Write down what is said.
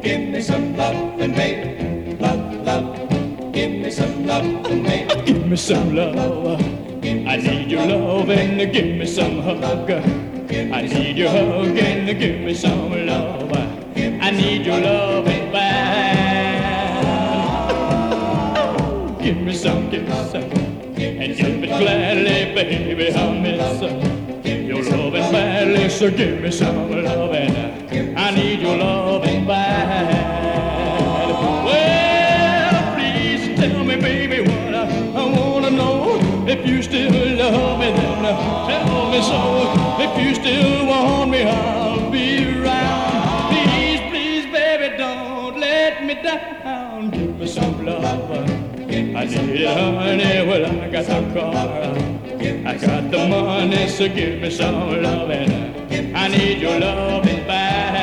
Give me some lovin', baby. Love. Give me some lovin', baby. Give me some love. I need your love and give me some hug. I need your hug and give me some love. I need your love and back. Give me some kiss and give it gladly, baby. I miss your love and badly, so give me some love and I need your love and back. Well, please tell me, baby, what I wanna know. If you still love me, then tell me so. If you still want me, I'll be around. Please, please, baby, don't let me down. Give me some love. I need it, honey. Well, I got the car, I got the money, so give me some love, and I need your love back.